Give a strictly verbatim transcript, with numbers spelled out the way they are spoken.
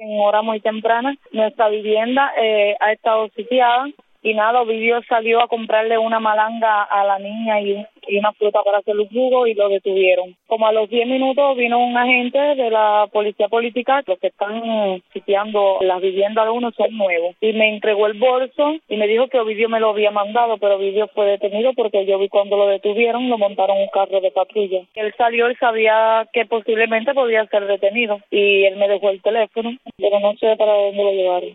hora muy temprana. Nuestra vivienda eh, ha estado sitiada y nada, Ovidio salió a comprarle una malanga a la niña y, y una fruta para hacer un jugo y lo detuvieron. Como a los diez minutos vino un agente de la policía política, los que están sitiando las viviendas de uno son nuevos, y me entregó el bolso y me dijo que Ovidio me lo había mandado, pero Ovidio fue detenido porque yo vi cuando lo detuvieron, lo montaron un carro de patrulla. Él salió y sabía que posiblemente podía ser detenido y él me dejó el teléfono, pero no sé para dónde lo llevaron.